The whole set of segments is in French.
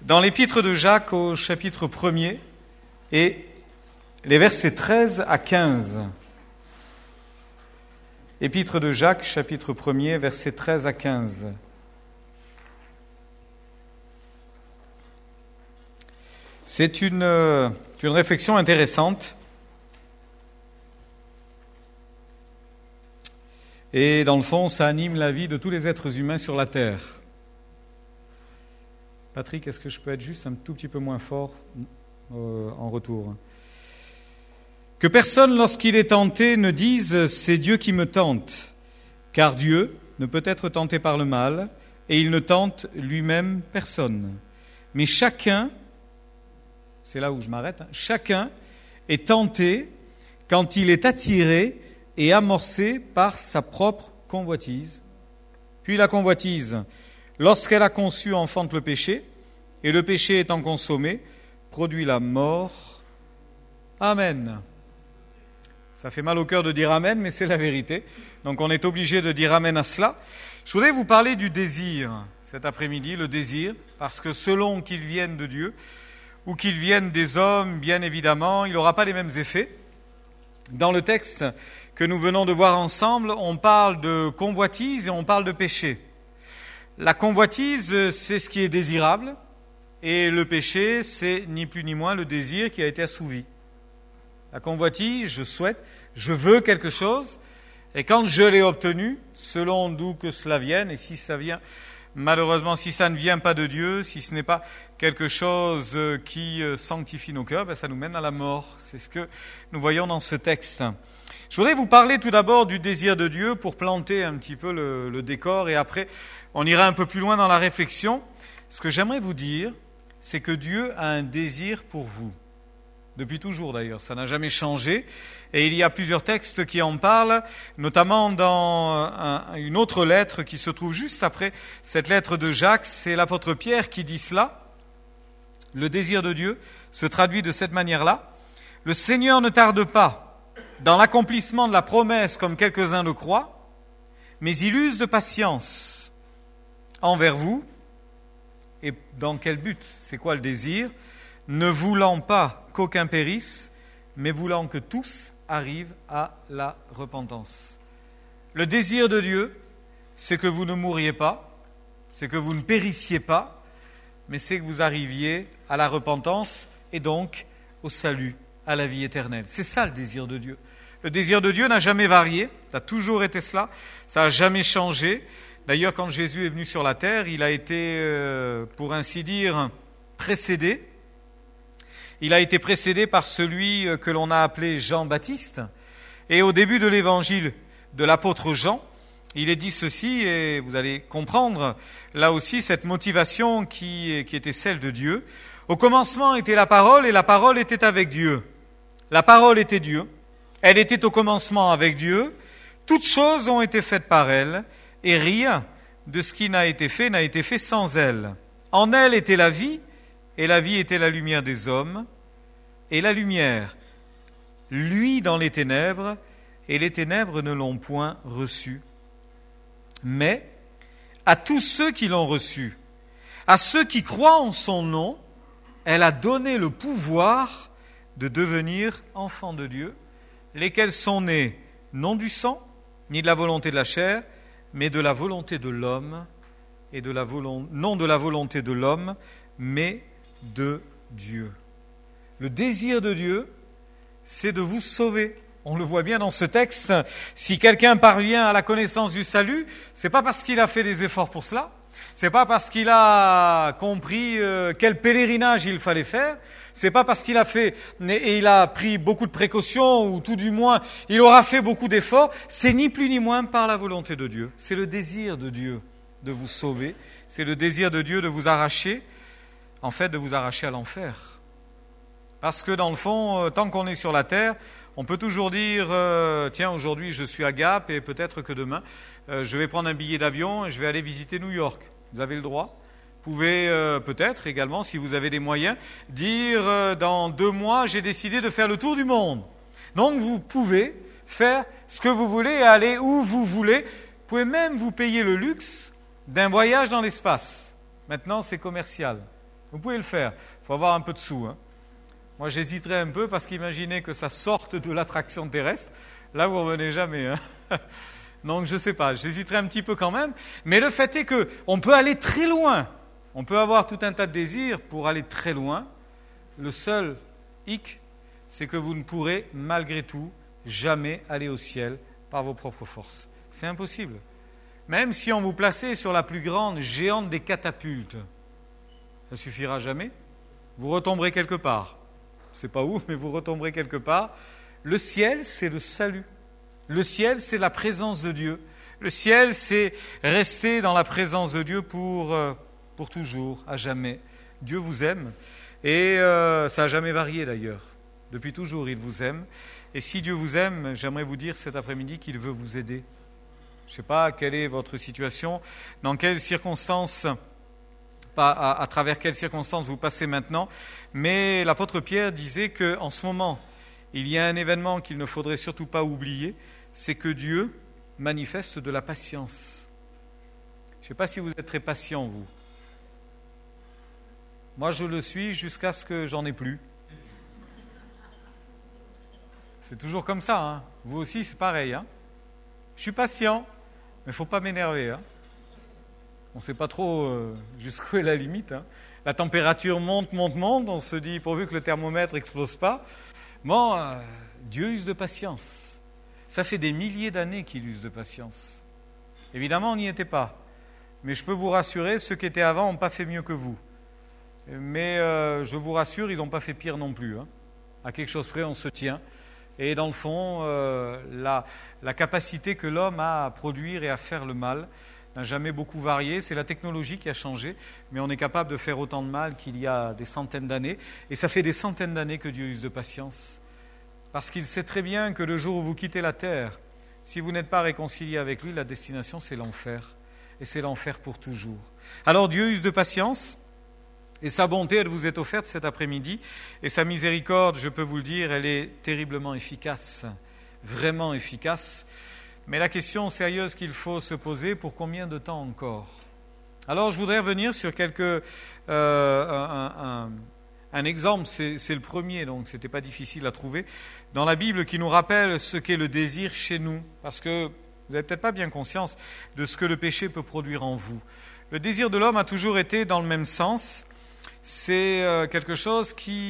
dans l'épître de Jacques au chapitre 1er et les versets 13 à 15. Épître de Jacques, chapitre 1er, versets 13 à 15. C'est une réflexion intéressante. Et dans le fond, ça anime la vie de tous les êtres humains sur la terre. Patrick, est-ce que je peux être juste un tout petit peu moins fort en retour ? Que personne, lorsqu'il est tenté, ne dise « c'est Dieu qui me tente », car Dieu ne peut être tenté par le mal, et il ne tente lui-même personne. Mais chacun, c'est là où je m'arrête, chacun est tenté quand il est attiré et amorcé par sa propre convoitise. Puis la convoitise, lorsqu'elle a conçu, enfante le péché, et le péché étant consommé, produit la mort. Amen. Ça fait mal au cœur de dire amen, mais c'est la vérité. Donc on est obligé de dire amen à cela. Je voudrais vous parler du désir cet après-midi, le désir, parce que selon qu'il vienne de Dieu ou qu'il vienne des hommes, bien évidemment, il n'aura pas les mêmes effets. Dans le texte que nous venons de voir ensemble, on parle de convoitise et on parle de péché. La convoitise, c'est ce qui est désirable, et le péché, c'est ni plus ni moins le désir qui a été assouvi. La convoitise, je souhaite, je veux quelque chose, et quand je l'ai obtenu, selon d'où que cela vienne, et si ça vient, malheureusement, si ça ne vient pas de Dieu, si ce n'est pas quelque chose qui sanctifie nos cœurs, ça nous mène à la mort. C'est ce que nous voyons dans ce texte. Je voudrais vous parler tout d'abord du désir de Dieu pour planter un petit peu le décor, et après, on ira un peu plus loin dans la réflexion. Ce que j'aimerais vous dire, c'est que Dieu a un désir pour vous. Depuis toujours d'ailleurs, ça n'a jamais changé. Et il y a plusieurs textes qui en parlent, notamment dans une autre lettre qui se trouve juste après cette lettre de Jacques. C'est l'apôtre Pierre qui dit cela. Le désir de Dieu se traduit de cette manière-là. Le Seigneur ne tarde pas dans l'accomplissement de la promesse comme quelques-uns le croient, mais il use de patience envers vous. Et dans quel but ? C'est quoi le désir ? Ne voulant pas qu'aucun périsse, mais voulant que tous arrivent à la repentance. Le désir de Dieu, c'est que vous ne mouriez pas, c'est que vous ne périssiez pas, mais c'est que vous arriviez à la repentance et donc au salut, à la vie éternelle. C'est ça le désir de Dieu. Le désir de Dieu n'a jamais varié, ça a toujours été cela, ça n'a jamais changé. D'ailleurs, quand Jésus est venu sur la terre, il a été, pour ainsi dire, précédé. Il a été précédé par celui que l'on a appelé Jean-Baptiste. Et au début de l'évangile de l'apôtre Jean, il est dit ceci, et vous allez comprendre là aussi cette motivation qui était celle de Dieu. Au commencement était la parole, et la parole était avec Dieu. La parole était Dieu. Elle était au commencement avec Dieu. Toutes choses ont été faites par elle, et rien de ce qui n'a été fait sans elle. En elle était la vie, et la vie était la lumière des hommes, et la lumière luit dans les ténèbres, et les ténèbres ne l'ont point reçue. Mais à tous ceux qui l'ont reçue, à ceux qui croient en son nom, elle a donné le pouvoir de devenir enfants de Dieu, lesquels sont nés non du sang, ni de la volonté de la chair, mais de la volonté de l'homme, et non de la volonté de l'homme, mais de Dieu. Le désir de Dieu, c'est de vous sauver. On le voit bien dans ce texte. Si quelqu'un parvient à la connaissance du salut, c'est pas parce qu'il a fait des efforts pour cela, c'est pas parce qu'il a compris quel pèlerinage il fallait faire, c'est pas parce qu'il a fait et il a pris beaucoup de précautions, ou tout du moins il aura fait beaucoup d'efforts, c'est ni plus ni moins par la volonté de Dieu. C'est le désir de Dieu de vous sauver, c'est le désir de Dieu de vous arracher, en fait de vous arracher à l'enfer. Parce que dans le fond, tant qu'on est sur la terre, on peut toujours dire tiens, aujourd'hui je suis à Gap et peut-être que demain je vais prendre un billet d'avion et je vais aller visiter New York. Vous avez le droit. Vous pouvez peut-être également, si vous avez des moyens, dire dans 2 mois j'ai décidé de faire le tour du monde. Donc vous pouvez faire ce que vous voulez et aller où vous voulez. Vous pouvez même vous payer le luxe d'un voyage dans l'espace. Maintenant c'est commercial. Vous pouvez le faire. Il faut avoir un peu de sous. Hein. Moi, j'hésiterais un peu parce qu'imaginez que ça sorte de l'attraction terrestre. Là, vous ne revenez jamais. Hein. Donc, je ne sais pas. J'hésiterais un petit peu quand même. Mais le fait est qu'on peut aller très loin. On peut avoir tout un tas de désirs pour aller très loin. Le seul hic, c'est que vous ne pourrez, malgré tout, jamais aller au ciel par vos propres forces. C'est impossible. Même si on vous plaçait sur la plus grande géante des catapultes, ça ne suffira jamais. Vous retomberez quelque part. Je ne sais pas où, mais vous retomberez quelque part. Le ciel, c'est le salut. Le ciel, c'est la présence de Dieu. Le ciel, c'est rester dans la présence de Dieu pour toujours, à jamais. Dieu vous aime. Et ça n'a jamais varié d'ailleurs. Depuis toujours, il vous aime. Et si Dieu vous aime, j'aimerais vous dire cet après-midi qu'il veut vous aider. Je ne sais pas quelle est votre situation, dans quelles circonstances, à travers quelles circonstances vous passez maintenant, mais l'apôtre Pierre disait qu'en ce moment, il y a un événement qu'il ne faudrait surtout pas oublier, c'est que Dieu manifeste de la patience. Je ne sais pas si vous êtes très patient, vous. Moi, je le suis jusqu'à ce que j'en ai plus. C'est toujours comme ça, hein. Vous aussi, c'est pareil. Hein. Je suis patient, mais il ne faut pas m'énerver. Hein. On ne sait pas trop jusqu'où est la limite. Hein. La température monte, on se dit, pourvu que le thermomètre n'explose pas. Bon, Dieu use de patience. Ça fait des milliers d'années qu'il use de patience. Évidemment, on n'y était pas. Mais je peux vous rassurer, ceux qui étaient avant n'ont pas fait mieux que vous. Mais je vous rassure, ils n'ont pas fait pire non plus. Hein. À quelque chose près, on se tient. Et dans le fond, la capacité que l'homme a à produire et à faire le mal n'a jamais beaucoup varié. C'est la technologie qui a changé, mais on est capable de faire autant de mal qu'il y a des centaines d'années. Et ça fait des centaines d'années que Dieu use de patience. Parce qu'il sait très bien que le jour où vous quittez la terre, si vous n'êtes pas réconcilié avec lui, la destination, c'est l'enfer. Et c'est l'enfer pour toujours. Alors Dieu use de patience. Et sa bonté, elle vous est offerte cet après-midi. Et sa miséricorde, je peux vous le dire, elle est terriblement efficace, vraiment efficace. Mais la question sérieuse qu'il faut se poser, pour combien de temps encore ? Alors, je voudrais revenir sur un exemple, c'est le premier, donc ce n'était pas difficile à trouver, dans la Bible qui nous rappelle ce qu'est le désir chez nous, parce que vous n'avez peut-être pas bien conscience de ce que le péché peut produire en vous. Le désir de l'homme a toujours été dans le même sens. C'est quelque chose qui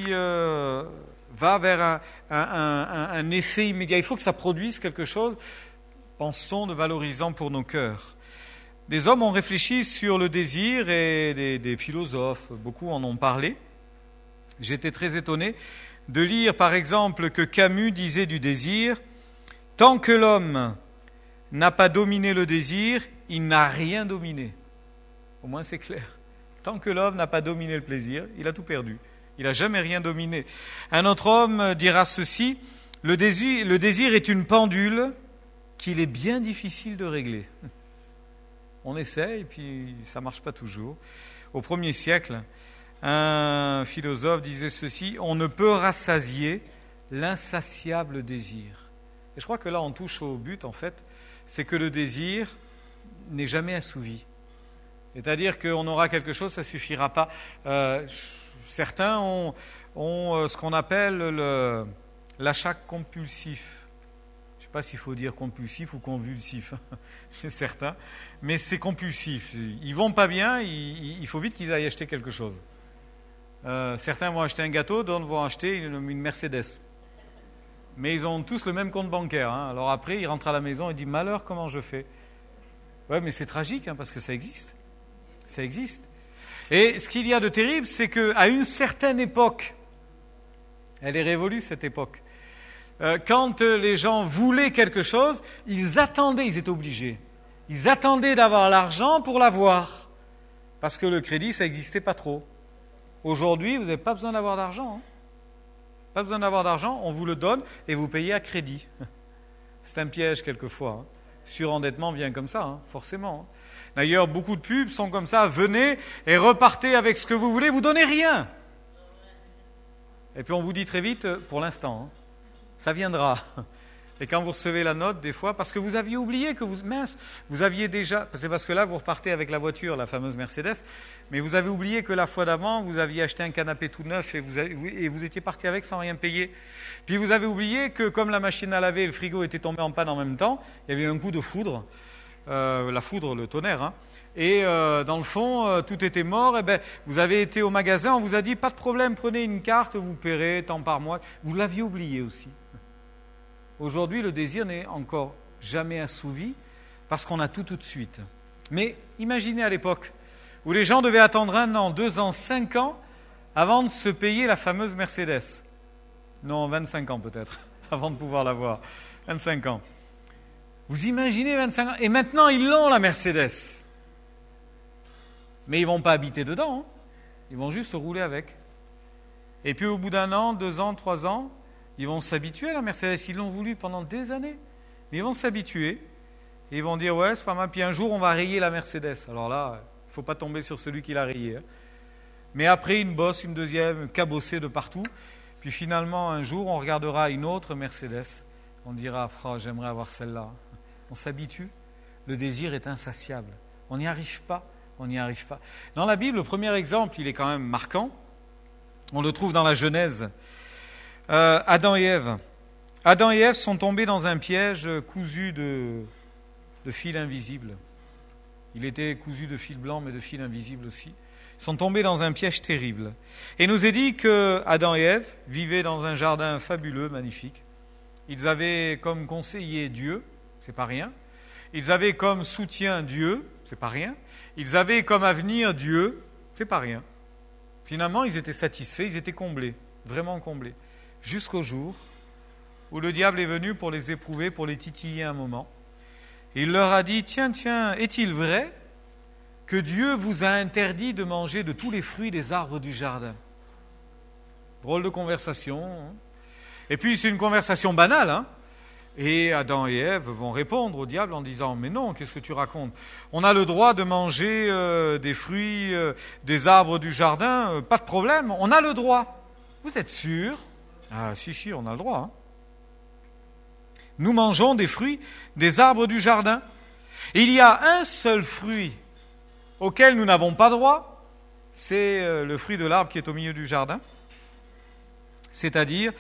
va vers un effet immédiat. Il faut que ça produise quelque chose, pense-t-on, de valorisant pour nos cœurs. Des hommes ont réfléchi sur le désir et des philosophes, beaucoup en ont parlé. J'étais très étonné de lire, par exemple, que Camus disait du désir « Tant que l'homme n'a pas dominé le désir, il n'a rien dominé. » Au moins c'est clair. Tant que l'homme n'a pas dominé le plaisir, il a tout perdu. Il n'a jamais rien dominé. Un autre homme dira ceci, le désir est une pendule qu'il est bien difficile de régler. On essaie et puis ça ne marche pas toujours. Au 1er siècle, un philosophe disait ceci, on ne peut rassasier l'insatiable désir. Et je crois que là on touche au but en fait, c'est que le désir n'est jamais assouvi. C'est-à-dire qu'on aura quelque chose, ça ne suffira pas. Certains ont ce qu'on appelle l'achat compulsif. Je ne sais pas s'il faut dire compulsif ou convulsif, c'est certain, mais c'est compulsif. Ils vont pas bien, il faut vite qu'ils aillent acheter quelque chose. Certains vont acheter un gâteau, d'autres vont acheter une Mercedes. Mais ils ont tous le même compte bancaire. Hein. Alors après, ils rentrent à la maison et disent « Malheur, comment je fais ?» Ouais, mais c'est tragique, hein, parce que ça existe. Ça existe. Et ce qu'il y a de terrible, c'est qu'à une certaine époque, elle est révolue cette époque, quand les gens voulaient quelque chose, ils attendaient, ils étaient obligés. Ils attendaient d'avoir l'argent pour l'avoir. Parce que le crédit, ça n'existait pas trop. Aujourd'hui, vous n'avez pas besoin d'avoir d'argent. Hein. Pas besoin d'avoir d'argent, on vous le donne et vous payez à crédit. C'est un piège quelquefois. Hein. Surendettement vient comme ça, hein, forcément. D'ailleurs, beaucoup de pubs sont comme ça. Venez et repartez avec ce que vous voulez, vous donnez rien. Et puis on vous dit très vite, pour l'instant, hein, ça viendra. Et quand vous recevez la note, des fois, parce que vous aviez oublié que vous aviez déjà, c'est parce que là, vous repartez avec la voiture, la fameuse Mercedes, mais vous avez oublié que la fois d'avant, vous aviez acheté un canapé tout neuf et vous étiez parti avec sans rien payer. Puis vous avez oublié que comme la machine à laver et le frigo étaient tombés en panne en même temps, il y avait un coup de foudre, la foudre, le tonnerre, hein. Et dans le fond, tout était mort. Et ben, vous avez été au magasin, on vous a dit, pas de problème, prenez une carte, vous paierez tant par mois. Vous l'aviez oublié aussi. Aujourd'hui, le désir n'est encore jamais assouvi parce qu'on a tout de suite. Mais imaginez à l'époque où les gens devaient attendre 1 an, 2 ans, 5 ans avant de se payer la fameuse Mercedes. Non, 25 ans peut-être, avant de pouvoir l'avoir. 25 ans. Vous imaginez 25 ans? Et maintenant, ils l'ont, la Mercedes. Mais ils ne vont pas habiter dedans. Hein. Ils vont juste rouler avec. Et puis au bout d'1 an, 2 ans, 3 ans, ils vont s'habituer à la Mercedes. Ils l'ont voulu pendant des années. Mais ils vont s'habituer. Et ils vont dire, ouais, c'est pas mal. Puis un jour, on va rayer la Mercedes. Alors là, il ne faut pas tomber sur celui qui l'a rayée. Hein. Mais après, une bosse, une deuxième, cabossée de partout. Puis finalement, un jour, on regardera une autre Mercedes. On dira, oh, j'aimerais avoir celle-là. On s'habitue. Le désir est insatiable. On n'y arrive pas. On n'y arrive pas. Dans la Bible, le premier exemple, il est quand même marquant. On le trouve dans la Genèse. Adam et Ève. Adam et Ève sont tombés dans un piège cousu de fils invisibles. Il était cousu de fil blanc, mais de fils invisibles aussi. Ils sont tombés dans un piège terrible. Et il nous est dit que Adam et Ève vivaient dans un jardin fabuleux, magnifique. Ils avaient comme conseiller Dieu, c'est pas rien. Ils avaient comme soutien Dieu, c'est pas rien. Ils avaient comme avenir Dieu, c'est pas rien. Finalement, ils étaient satisfaits, ils étaient comblés, vraiment comblés. Jusqu'au jour où le diable est venu pour les éprouver, pour les titiller un moment. Et il leur a dit, tiens, est-il vrai que Dieu vous a interdit de manger de tous les fruits des arbres du jardin? Drôle de conversation. Hein. Et puis, c'est une conversation banale, hein. Et Adam et Ève vont répondre au diable en disant « Mais non, qu'est-ce que tu racontes? On a le droit de manger des fruits, des arbres du jardin, pas de problème, on a le droit. Vous êtes sûrs? » Ah si, on a le droit. Hein. Nous mangeons des fruits des arbres du jardin. Il y a un seul fruit auquel nous n'avons pas droit, c'est le fruit de l'arbre qui est au milieu du jardin. C'est-à-dire...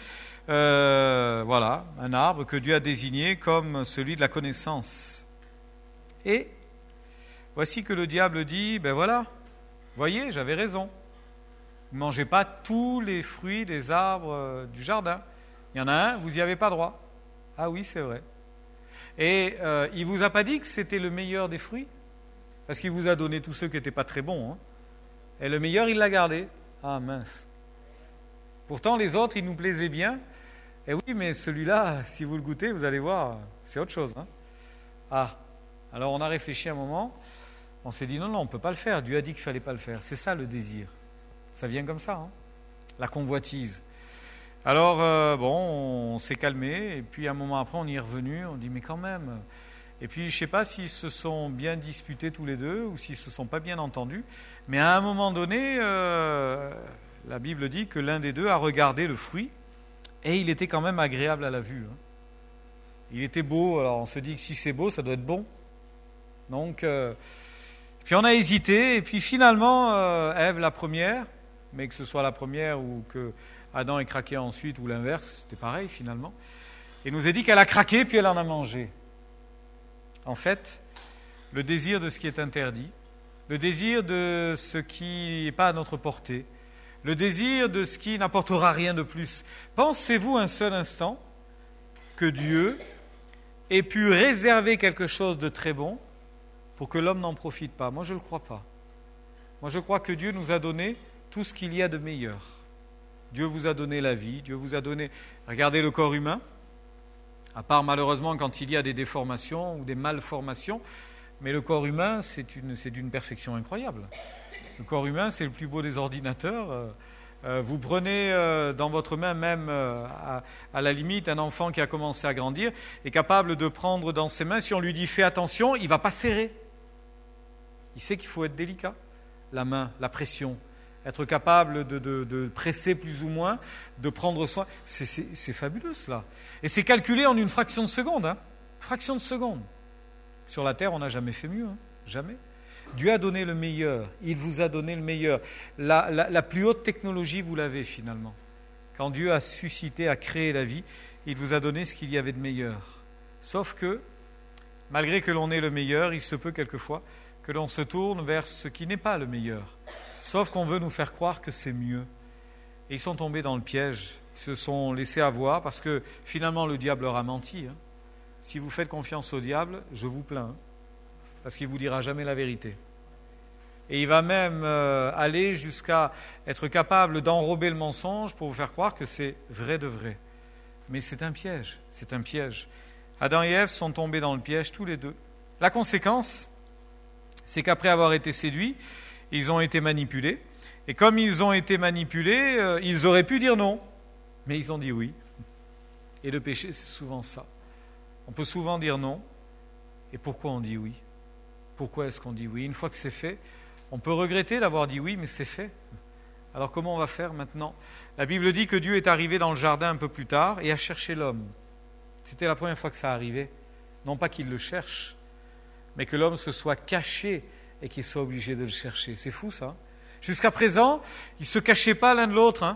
voilà, un arbre que Dieu a désigné comme celui de la connaissance. Et voici que le diable dit, ben voilà, voyez, j'avais raison. Ne mangez pas tous les fruits des arbres du jardin. Il y en a un, vous n'y avez pas droit. Ah oui, c'est vrai. Et il ne vous a pas dit que c'était le meilleur des fruits? Parce qu'il vous a donné tous ceux qui n'étaient pas très bons. Hein. Et le meilleur, il l'a gardé. Ah mince. Pourtant, les autres, ils nous plaisaient bien. Et oui, mais celui-là, si vous le goûtez, vous allez voir, c'est autre chose. Hein. Ah, alors on a réfléchi un moment, on s'est dit non, on ne peut pas le faire. Dieu a dit qu'il ne fallait pas le faire. C'est ça le désir. Ça vient comme ça, hein. La convoitise. Alors, on s'est calmé, et puis un moment après, on y est revenu, on dit mais quand même. Et puis, je ne sais pas s'ils se sont bien disputés tous les deux, ou s'ils ne se sont pas bien entendus, mais à un moment donné, la Bible dit que l'un des deux a regardé le fruit, et il était quand même agréable à la vue. Hein. Il était beau, alors on se dit que si c'est beau, ça doit être bon. Donc, puis on a hésité, et puis finalement, Ève la première, mais que ce soit la première ou que Adam ait craqué ensuite, ou l'inverse, c'était pareil finalement. Il nous a dit qu'elle a craqué, puis elle en a mangé. En fait, le désir de ce qui est interdit, le désir de ce qui n'est pas à notre portée, le désir de ce qui n'apportera rien de plus. Pensez-vous un seul instant que Dieu ait pu réserver quelque chose de très bon pour que l'homme n'en profite pas? Moi, je ne le crois pas. Moi, je crois que Dieu nous a donné tout ce qu'il y a de meilleur. Dieu vous a donné la vie, Dieu vous a donné... Regardez le corps humain, à part malheureusement quand il y a des déformations ou des malformations, mais le corps humain, c'est d'une perfection incroyable. Le corps humain, c'est le plus beau des ordinateurs. Vous prenez dans votre main même, à la limite, un enfant qui a commencé à grandir, est capable de prendre dans ses mains, si on lui dit « fais attention », il ne va pas serrer. Il sait qu'il faut être délicat. La main, la pression, être capable de presser plus ou moins, de prendre soin. C'est fabuleux cela. Et c'est calculé en une fraction de seconde. Fraction de seconde. Sur la terre, on n'a jamais fait mieux. Jamais. Dieu a donné le meilleur. Il vous a donné le meilleur. La plus haute technologie, vous l'avez finalement. Quand Dieu a suscité, a créé la vie, il vous a donné ce qu'il y avait de meilleur. Sauf que, malgré que l'on ait le meilleur, il se peut quelquefois que l'on se tourne vers ce qui n'est pas le meilleur. Sauf qu'on veut nous faire croire que c'est mieux. Et ils sont tombés dans le piège. Ils se sont laissés avoir parce que finalement le diable leur a menti. Si vous faites confiance au diable, je vous plains. Parce qu'il ne vous dira jamais la vérité. Et il va même aller jusqu'à être capable d'enrober le mensonge pour vous faire croire que c'est vrai de vrai. Mais c'est un piège. C'est un piège. Adam et Ève sont tombés dans le piège tous les deux. La conséquence, c'est qu'après avoir été séduits, ils ont été manipulés. Et comme ils ont été manipulés, ils auraient pu dire non. Mais ils ont dit oui. Et le péché, c'est souvent ça. On peut souvent dire non. Et pourquoi on dit oui ? Pourquoi est-ce qu'on dit oui ? Une fois que c'est fait, on peut regretter d'avoir dit oui, mais c'est fait. Alors comment on va faire maintenant ? La Bible dit que Dieu est arrivé dans le jardin un peu plus tard et a cherché l'homme. C'était la première fois que ça arrivait. Non pas qu'il le cherche, mais que l'homme se soit caché et qu'il soit obligé de le chercher. C'est fou ça. Jusqu'à présent, ils ne se cachaient pas l'un de l'autre.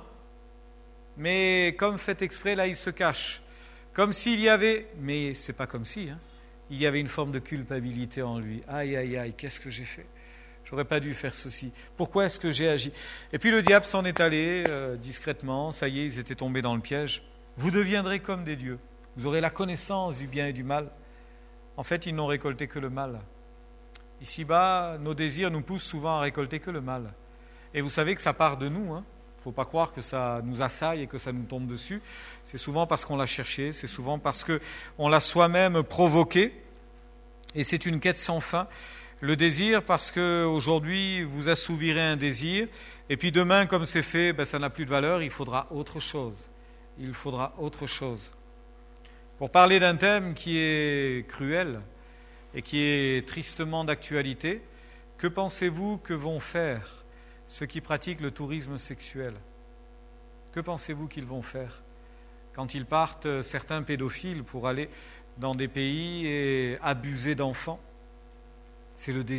Mais comme fait exprès, là, ils se cachent. Comme s'il y avait... Mais c'est pas comme si. Il y avait une forme de culpabilité en lui. Aïe, aïe, aïe, qu'est-ce que j'ai fait ? J'aurais pas dû faire ceci. Pourquoi est-ce que j'ai agi ? Et puis le diable s'en est allé discrètement. Ça y est, ils étaient tombés dans le piège. Vous deviendrez comme des dieux. Vous aurez la connaissance du bien et du mal. En fait, ils n'ont récolté que le mal. Ici-bas, nos désirs nous poussent souvent à récolter que le mal. Et vous savez que ça part de nous. Il ne faut pas croire que ça nous assaille et que ça nous tombe dessus. C'est souvent parce qu'on l'a cherché. C'est souvent parce qu'on l'a soi-même provoqué. Et c'est une quête sans fin. Le désir, parce qu'aujourd'hui, vous assouvirez un désir. Et puis demain, comme c'est fait, ça n'a plus de valeur. Il faudra autre chose. Il faudra autre chose. Pour parler d'un thème qui est cruel et qui est tristement d'actualité, que pensez-vous que vont faire ceux qui pratiquent le tourisme sexuel ? Que pensez-vous qu'ils vont faire quand ils partent, certains pédophiles, pour aller dans des pays et abuser d'enfants ? C'est le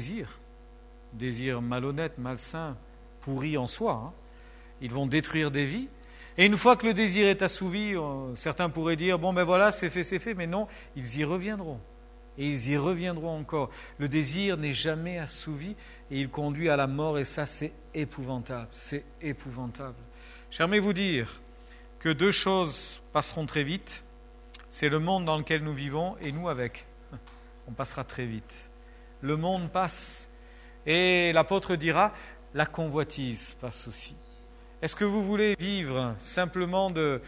désir malhonnête, malsain, pourri en soi. Ils vont détruire des vies. Et une fois que le désir est assouvi, certains pourraient dire, voilà, c'est fait, mais non, ils y reviendront. Et ils y reviendront encore. Le désir n'est jamais assouvi et il conduit à la mort et ça, c'est épouvantable. C'est épouvantable. J'aimerais vous dire que deux choses passeront très vite. C'est le monde dans lequel nous vivons et nous avec. On passera très vite. Le monde passe et l'apôtre dira, la convoitise passe aussi. Est-ce que vous voulez vivre simplement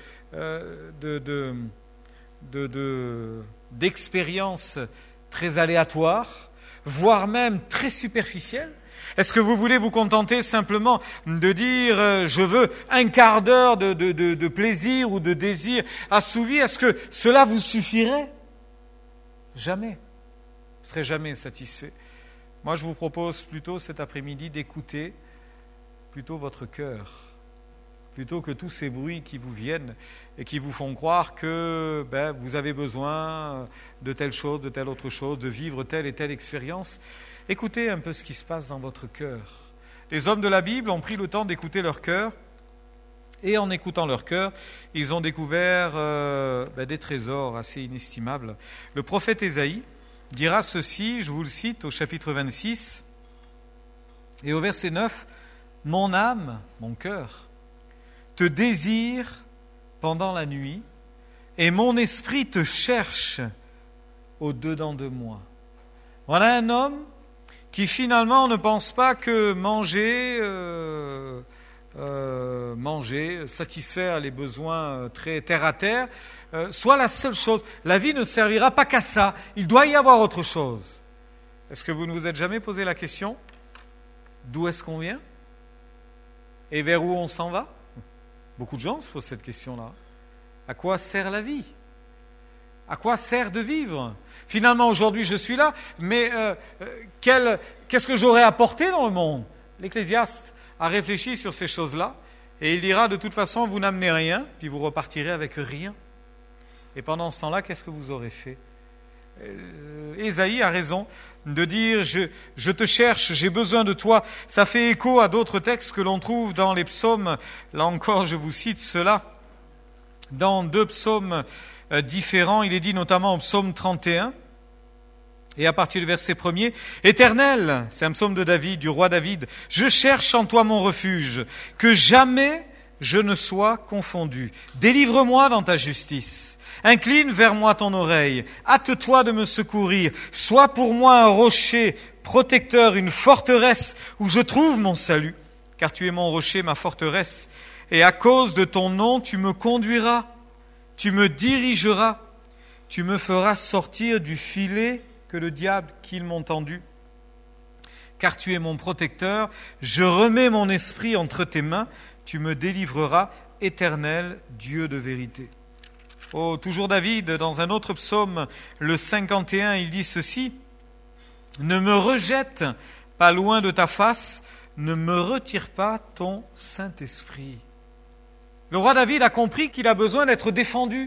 d'expériences très aléatoires, voire même très superficielles ? Est-ce que vous voulez vous contenter simplement de dire je veux un quart d'heure de plaisir ou de désir assouvi ? Est-ce que cela vous suffirait ? Jamais. Vous ne serez jamais satisfait. Moi, je vous propose plutôt cet après-midi d'écouter plutôt votre cœur, plutôt que tous ces bruits qui vous viennent et qui vous font croire que vous avez besoin de telle chose, de telle autre chose, de vivre telle et telle expérience. Écoutez un peu ce qui se passe dans votre cœur. Les hommes de la Bible ont pris le temps d'écouter leur cœur et en écoutant leur cœur, ils ont découvert des trésors assez inestimables. Le prophète Ésaïe dira ceci, je vous le cite au chapitre 26 et au verset 9, « Mon âme, mon cœur, te désire pendant la nuit, et mon esprit te cherche au-dedans de moi. » Voilà un homme qui finalement ne pense pas que manger, satisfaire les besoins très terre à terre, soit la seule chose. La vie ne servira pas qu'à ça. Il doit y avoir autre chose. Est-ce que vous ne vous êtes jamais posé la question d'où est-ce qu'on vient et vers où on s'en va ? Beaucoup de gens se posent cette question-là. À quoi sert la vie ? À quoi sert de vivre ? Finalement, aujourd'hui, je suis là, mais qu'est-ce que j'aurais apporté dans le monde ? L'Ecclésiaste a réfléchi sur ces choses-là, et il dira, de toute façon, vous n'amenez rien, puis vous repartirez avec rien. Et pendant ce temps-là, qu'est-ce que vous aurez fait ? Ésaïe a raison de dire je te cherche, j'ai besoin de toi. Ça fait écho à d'autres textes que l'on trouve dans les psaumes. Là encore, je vous cite cela. Dans 2 psaumes différents, il est dit notamment au psaume 31, et à partir du verset 1er, « Éternel », c'est un psaume de David, du roi David, « je cherche en toi mon refuge, que jamais je ne sois confondu. Délivre-moi dans ta justice. Incline vers moi ton oreille. Hâte-toi de me secourir. Sois pour moi un rocher protecteur, une forteresse où je trouve mon salut. Car tu es mon rocher, ma forteresse. Et à cause de ton nom, tu me conduiras. Tu me dirigeras. Tu me feras sortir du filet que le diable qu'ils m'ont tendu. Car tu es mon protecteur, je remets mon esprit entre tes mains, tu me délivreras, Éternel Dieu de vérité. Oh, toujours David, dans un autre psaume, le 51, il dit ceci, « Ne me rejette pas loin de ta face, ne me retire pas ton Saint-Esprit. » Le roi David a compris qu'il a besoin d'être défendu.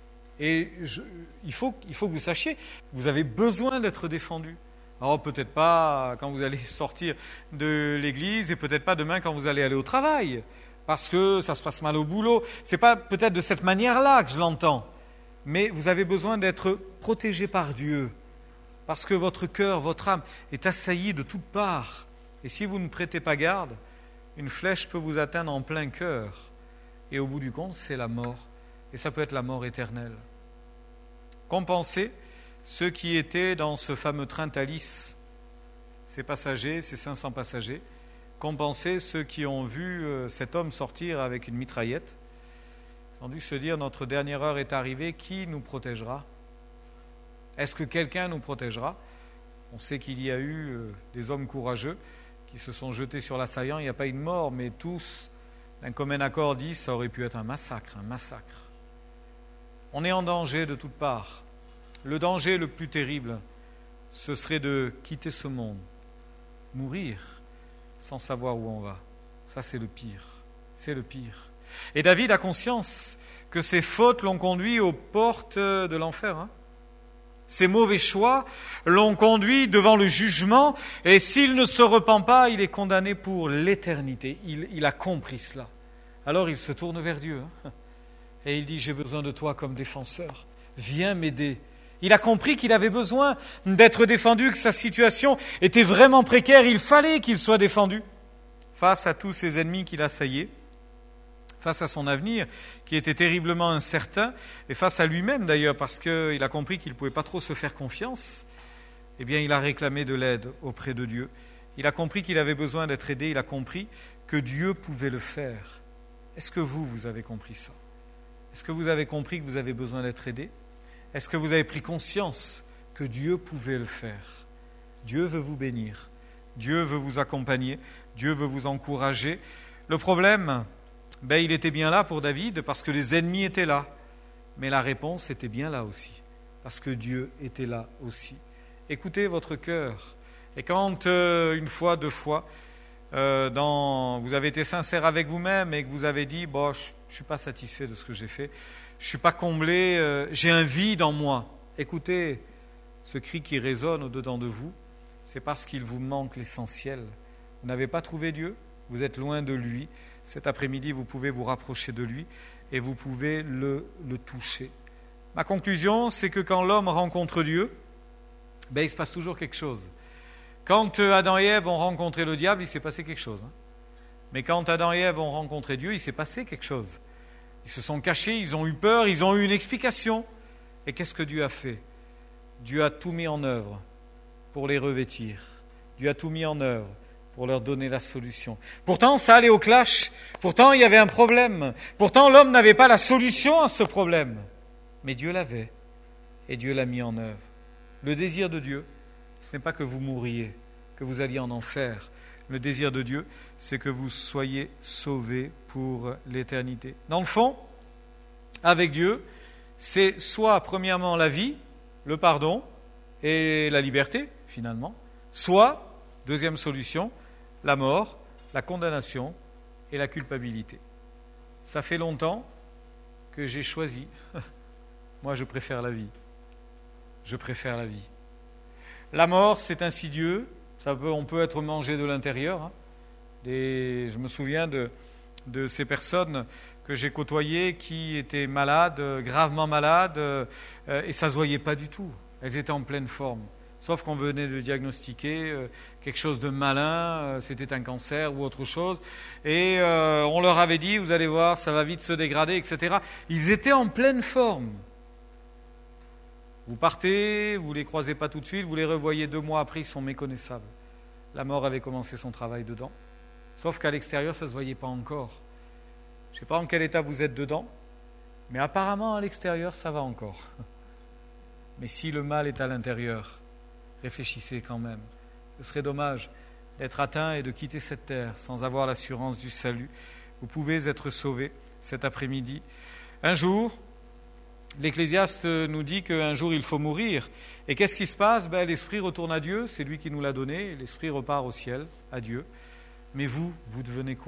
Et il faut que vous sachiez, vous avez besoin d'être défendu. Alors peut-être pas quand vous allez sortir de l'église et peut-être pas demain quand vous allez aller au travail, parce que ça se passe mal au boulot. C'est pas peut-être de cette manière-là que je l'entends, mais vous avez besoin d'être protégé par Dieu, parce que votre cœur, votre âme est assaillie de toutes parts. Et si vous ne prêtez pas garde, une flèche peut vous atteindre en plein cœur. Et au bout du compte, c'est la mort. Et ça peut être la mort éternelle. Compensez ceux qui étaient dans ce fameux train Thalys, ces passagers, ces 500 passagers. Compensez ceux qui ont vu cet homme sortir avec une mitraillette. Ils ont dû se dire, notre dernière heure est arrivée, qui nous protégera ? Est-ce que quelqu'un nous protégera ? On sait qu'il y a eu des hommes courageux qui se sont jetés sur l'assaillant. Il n'y a pas eu de mort, mais tous, d'un commun accord, disent ça aurait pu être un massacre, un massacre. On est en danger de toutes parts. Le danger le plus terrible, ce serait de quitter ce monde, mourir sans savoir où on va. Ça, c'est le pire. C'est le pire. Et David a conscience que ses fautes l'ont conduit aux portes de l'enfer. Ses mauvais choix l'ont conduit devant le jugement, et s'il ne se repent pas, il est condamné pour l'éternité. Il a compris cela. Alors il se tourne vers Dieu, et il dit, j'ai besoin de toi comme défenseur. Viens m'aider. Il a compris qu'il avait besoin d'être défendu, que sa situation était vraiment précaire. Il fallait qu'il soit défendu face à tous ses ennemis qui l'assaillaient, face à son avenir qui était terriblement incertain, et face à lui-même d'ailleurs, parce qu'il a compris qu'il ne pouvait pas trop se faire confiance. Eh bien, il a réclamé de l'aide auprès de Dieu. Il a compris qu'il avait besoin d'être aidé. Il a compris que Dieu pouvait le faire. Est-ce que vous avez compris ça ? Est-ce que vous avez compris que vous avez besoin d'être aidé ? Est-ce que vous avez pris conscience que Dieu pouvait le faire ? Dieu veut vous bénir. Dieu veut vous accompagner. Dieu veut vous encourager. Le problème, il était bien là pour David parce que les ennemis étaient là. Mais la réponse était bien là aussi, parce que Dieu était là aussi. Écoutez votre cœur. Et quand, une fois, 2 fois, vous avez été sincère avec vous-même et que vous avez dit, je ne suis pas satisfait de ce que j'ai fait, je ne suis pas comblé, j'ai un vide en moi. Écoutez, ce cri qui résonne au-dedans de vous, c'est parce qu'il vous manque l'essentiel. Vous n'avez pas trouvé Dieu, vous êtes loin de lui. Cet après-midi, vous pouvez vous rapprocher de lui et vous pouvez le toucher. Ma conclusion, c'est que quand l'homme rencontre Dieu, il se passe toujours quelque chose. Quand Adam et Ève ont rencontré le diable, il s'est passé quelque chose. Mais quand Adam et Ève ont rencontré Dieu, il s'est passé quelque chose. Ils se sont cachés, ils ont eu peur, ils ont eu une explication. Et qu'est-ce que Dieu a fait ? Dieu a tout mis en œuvre pour les revêtir. Dieu a tout mis en œuvre pour leur donner la solution. Pourtant, ça allait au clash. Pourtant, il y avait un problème. Pourtant, l'homme n'avait pas la solution à ce problème. Mais Dieu l'avait. Et Dieu l'a mis en œuvre. Le désir de Dieu, ce n'est pas que vous mouriez, que vous alliez en enfer. Le désir de Dieu, c'est que vous soyez sauvés pour l'éternité. Dans le fond, avec Dieu, c'est soit, premièrement, la vie, le pardon et la liberté, finalement, soit, deuxième solution, la mort, la condamnation et la culpabilité. Ça fait longtemps que j'ai choisi. Moi, je préfère la vie. Je préfère la vie. La mort, c'est insidieux. On peut être mangé de l'intérieur. Hein. Je me souviens de ces personnes que j'ai côtoyées qui étaient malades, gravement malades, et ça ne se voyait pas du tout. Elles étaient en pleine forme. Sauf qu'on venait de diagnostiquer quelque chose de malin, c'était un cancer ou autre chose, et on leur avait dit, vous allez voir, ça va vite se dégrader, etc. Ils étaient en pleine forme. Vous partez, vous ne les croisez pas tout de suite, vous les revoyez 2 mois après, ils sont méconnaissables. La mort avait commencé son travail dedans, sauf qu'à l'extérieur, ça ne se voyait pas encore. Je ne sais pas en quel état vous êtes dedans, mais apparemment à l'extérieur, ça va encore. Mais si le mal est à l'intérieur, réfléchissez quand même. Ce serait dommage d'être atteint et de quitter cette terre sans avoir l'assurance du salut. Vous pouvez être sauvés cet après-midi. Un jour, l'Ecclésiaste nous dit qu'un jour il faut mourir. Et qu'est-ce qui se passe ? L'Esprit retourne à Dieu, c'est lui qui nous l'a donné, l'Esprit repart au ciel, à Dieu. Mais vous devenez quoi ?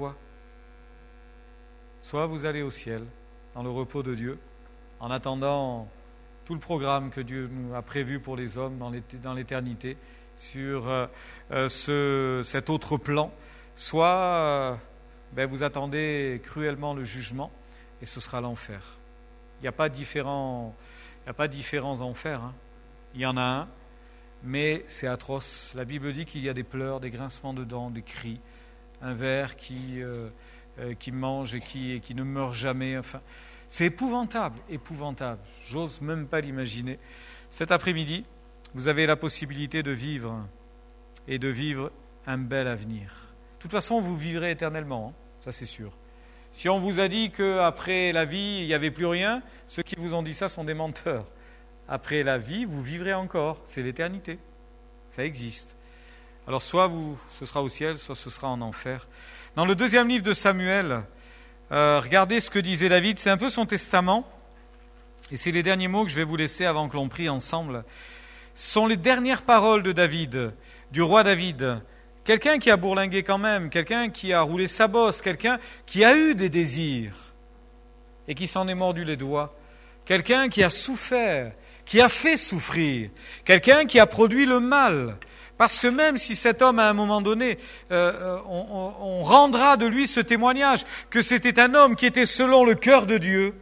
Soit vous allez au ciel, dans le repos de Dieu, en attendant tout le programme que Dieu nous a prévu pour les hommes dans l'éternité, sur cet autre plan, soit vous attendez cruellement le jugement, et ce sera l'enfer. Il n'y a pas différents enfers. Hein. Il y en a un, mais c'est atroce. La Bible dit qu'il y a des pleurs, des grincements de dents, des cris, un ver qui mange et qui ne meurt jamais. Enfin, c'est épouvantable. J'ose même pas l'imaginer. Cet après-midi, vous avez la possibilité de vivre et de vivre un bel avenir. De toute façon, vous vivrez éternellement, hein, ça c'est sûr. Si on vous a dit qu'après la vie, il n'y avait plus rien, ceux qui vous ont dit ça sont des menteurs. Après la vie, vous vivrez encore. C'est l'éternité. Ça existe. Alors soit ce sera au ciel, soit ce sera en enfer. Dans le 2e livre de Samuel, regardez ce que disait David. C'est un peu son testament. Et c'est les derniers mots que je vais vous laisser avant que l'on prie ensemble. Ce sont les dernières paroles de David, du roi David. Quelqu'un qui a bourlingué quand même, quelqu'un qui a roulé sa bosse, quelqu'un qui a eu des désirs et qui s'en est mordu les doigts, quelqu'un qui a souffert, qui a fait souffrir, quelqu'un qui a produit le mal. Parce que même si cet homme, à un moment donné, on rendra de lui ce témoignage, que c'était un homme qui était selon le cœur de Dieu,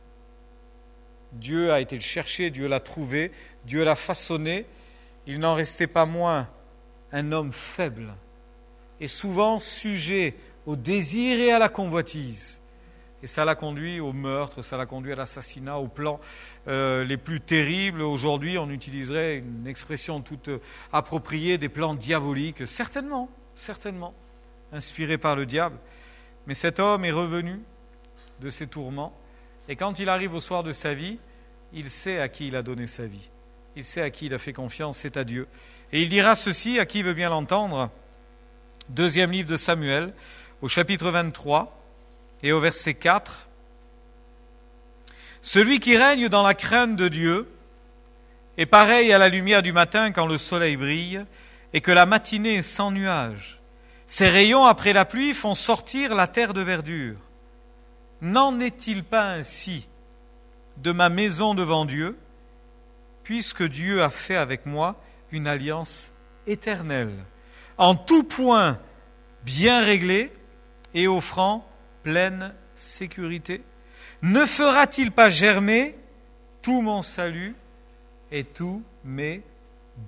Dieu a été le chercher, Dieu l'a trouvé, Dieu l'a façonné, il n'en restait pas moins un homme faible et souvent sujet au désir et à la convoitise. Et ça l'a conduit au meurtre, ça l'a conduit à l'assassinat, aux plans les plus terribles. Aujourd'hui, on utiliserait une expression toute appropriée, des plans diaboliques, certainement, inspirés par le diable. Mais cet homme est revenu de ses tourments, et quand il arrive au soir de sa vie, il sait à qui il a donné sa vie. Il sait à qui il a fait confiance, c'est à Dieu. Et il dira ceci, à qui veut bien l'entendre, 2e livre de Samuel, au chapitre 23 et au verset 4. « Celui qui règne dans la crainte de Dieu est pareil à la lumière du matin quand le soleil brille et que la matinée est sans nuages. Ses rayons après la pluie font sortir la terre de verdure. N'en est-il pas ainsi de ma maison devant Dieu, puisque Dieu a fait avec moi une alliance éternelle, en tout point bien réglée et offrant pleine sécurité. Ne fera-t-il pas germer tout mon salut et tous mes désirs ?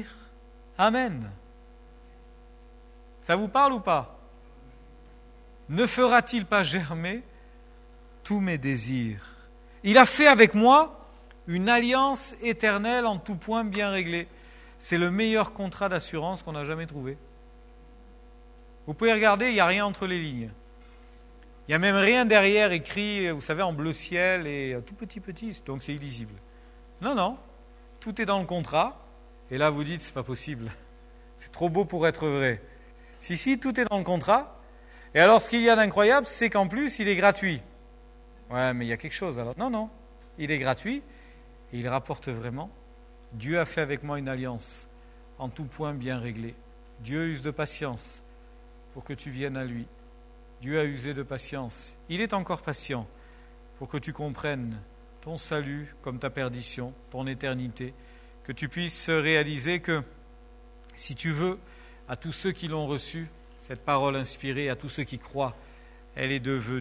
Amen. Ça vous parle ou pas ? Ne fera-t-il pas germer tous mes désirs ? Il a fait avec moi une alliance éternelle en tout point bien réglée. C'est le meilleur contrat d'assurance qu'on a jamais trouvé. Vous pouvez regarder, il n'y a rien entre les lignes. Il n'y a même rien derrière écrit, vous savez, en bleu ciel et tout petit, donc c'est illisible. Non, tout est dans le contrat. Et là, vous dites, c'est pas possible. C'est trop beau pour être vrai. Si, tout est dans le contrat. Et alors, ce qu'il y a d'incroyable, c'est qu'en plus, il est gratuit. Ouais, mais il y a quelque chose alors. Non, il est gratuit et il rapporte vraiment. Dieu a fait avec moi une alliance en tout point bien réglée. Dieu use de patience pour que tu viennes à lui. Dieu a usé de patience. Il est encore patient pour que tu comprennes ton salut comme ta perdition, ton éternité, que tu puisses réaliser que, si tu veux, à tous ceux qui l'ont reçu, cette parole inspirée, à tous ceux qui croient, elle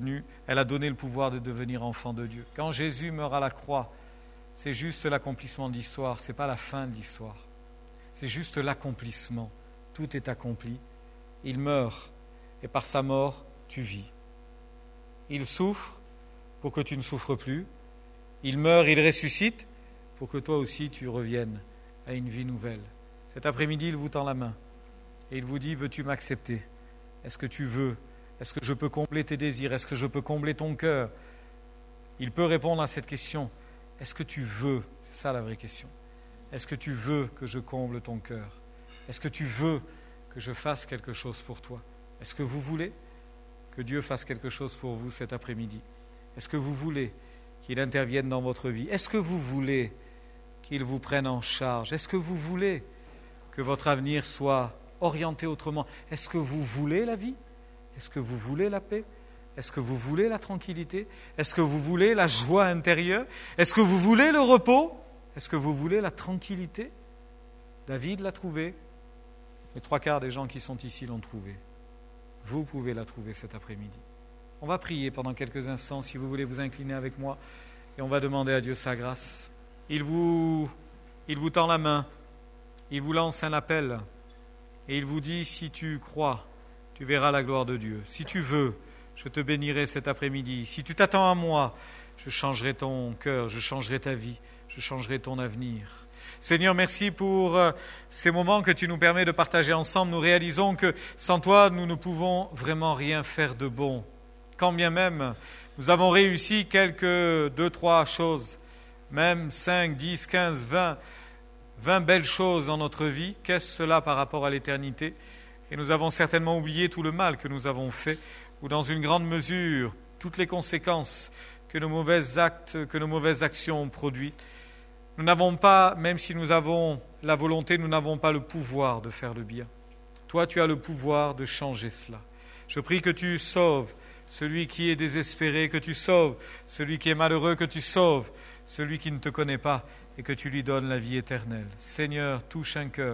a donné le pouvoir de devenir enfant de Dieu. Quand Jésus meurt à la croix, c'est juste l'accomplissement de l'histoire, ce n'est pas la fin de l'histoire. C'est juste l'accomplissement. Tout est accompli. Il meurt, et par sa mort, tu vis. Il souffre pour que tu ne souffres plus. Il meurt, il ressuscite pour que toi aussi tu reviennes à une vie nouvelle. Cet après-midi, il vous tend la main et il vous dit, veux-tu m'accepter? Est-ce que tu veux? Est-ce que je peux combler tes désirs? Est-ce que je peux combler ton cœur? Il peut répondre à cette question. Est-ce que tu veux? C'est ça la vraie question. Est-ce que tu veux que je comble ton cœur? Est-ce que tu veux que je fasse quelque chose pour toi? Est-ce que vous voulez que Dieu fasse quelque chose pour vous cet après-midi? Est-ce que vous voulez qu'il intervienne dans votre vie? Est-ce que vous voulez qu'il vous prenne en charge? Est-ce que vous voulez que votre avenir soit orienté autrement? Est-ce que vous voulez la vie? Est-ce que vous voulez la paix? Est-ce que vous voulez la tranquillité? Est-ce que vous voulez la joie intérieure? Est-ce que vous voulez le repos? Est-ce que vous voulez la tranquillité? David l'a trouvé. Les 3/4 des gens qui sont ici l'ont trouvé. Vous pouvez la trouver cet après-midi. On va prier pendant quelques instants, si vous voulez vous incliner avec moi, et on va demander à Dieu sa grâce. Il vous tend la main, il vous lance un appel, et il vous dit, si tu crois, tu verras la gloire de Dieu. Si tu veux, je te bénirai cet après-midi. Si tu t'attends à moi, je changerai ton cœur, je changerai ta vie, je changerai ton avenir. Seigneur, merci pour ces moments que tu nous permets de partager ensemble. Nous réalisons que sans toi, nous ne pouvons vraiment rien faire de bon. Quand bien même nous avons réussi quelques 2-3 choses, même 5, 10, 15, 20 belles choses dans notre vie, qu'est-ce cela par rapport à l'éternité? Et nous avons certainement oublié tout le mal que nous avons fait, ou dans une grande mesure, toutes les conséquences que nos mauvais actes, que nos mauvaises actions ont produit. Nous n'avons pas, même si nous avons la volonté, nous n'avons pas le pouvoir de faire le bien. Toi, tu as le pouvoir de changer cela. Je prie que tu sauves celui qui est désespéré, que tu sauves celui qui est malheureux, que tu sauves celui qui ne te connaît pas et que tu lui donnes la vie éternelle. Seigneur, touche un cœur,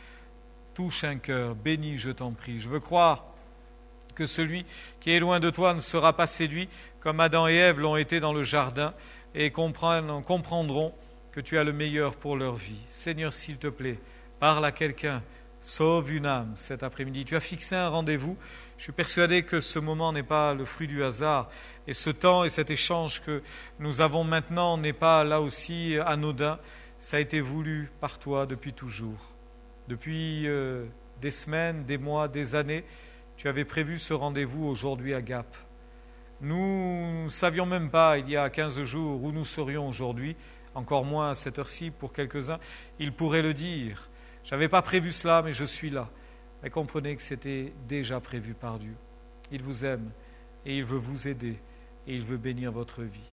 bénis, je t'en prie. Je veux croire que celui qui est loin de toi ne sera pas séduit comme Adam et Ève l'ont été dans le jardin et comprendront que tu as le meilleur pour leur vie. Seigneur, s'il te plaît, parle à quelqu'un, sauve une âme cet après-midi. Tu as fixé un rendez-vous. Je suis persuadé que ce moment n'est pas le fruit du hasard. Et ce temps et cet échange que nous avons maintenant n'est pas là aussi anodin. Ça a été voulu par toi depuis toujours. Depuis des semaines, des mois, des années, tu avais prévu ce rendez-vous aujourd'hui à Gap. Nous ne savions même pas, il y a 15 jours, où nous serions aujourd'hui, encore moins à cette heure-ci pour quelques-uns. Ils pourraient le dire. Je n'avais pas prévu cela, mais je suis là. Mais comprenez que c'était déjà prévu par Dieu. Il vous aime et il veut vous aider et il veut bénir votre vie.